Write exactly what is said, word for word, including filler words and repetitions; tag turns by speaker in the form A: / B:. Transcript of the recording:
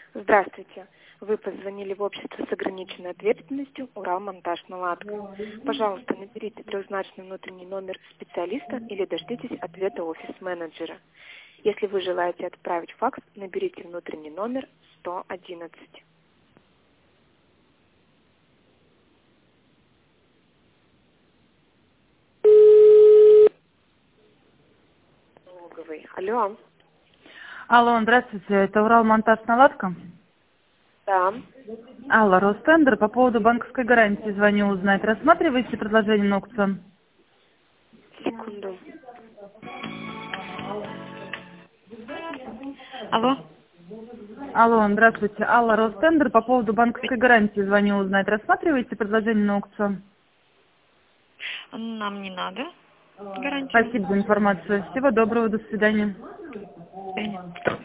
A: Здравствуйте. Вы позвонили в общество с ограниченной ответственностью «Уралмонтаж-Наладка». Пожалуйста, наберите трехзначный внутренний номер специалиста или дождитесь ответа офис-менеджера. Если вы желаете отправить факс, наберите внутренний номер сто одиннадцать. Логовый. Алло.
B: Алло, здравствуйте, это Уралмонтаж-Наладка?
A: Да.
B: Алло, Ростендер, по поводу банковской гарантии звоню узнать. Рассматриваете предложение на аукцион?
A: Секунду. Алло.
B: Алло, здравствуйте, Алла, Ростендер, по поводу банковской гарантии звоню узнать. Рассматриваете предложение на аукцион?
A: Нам не надо гарантию.
B: Спасибо за информацию. Всего доброго, до свидания.
A: До свидания.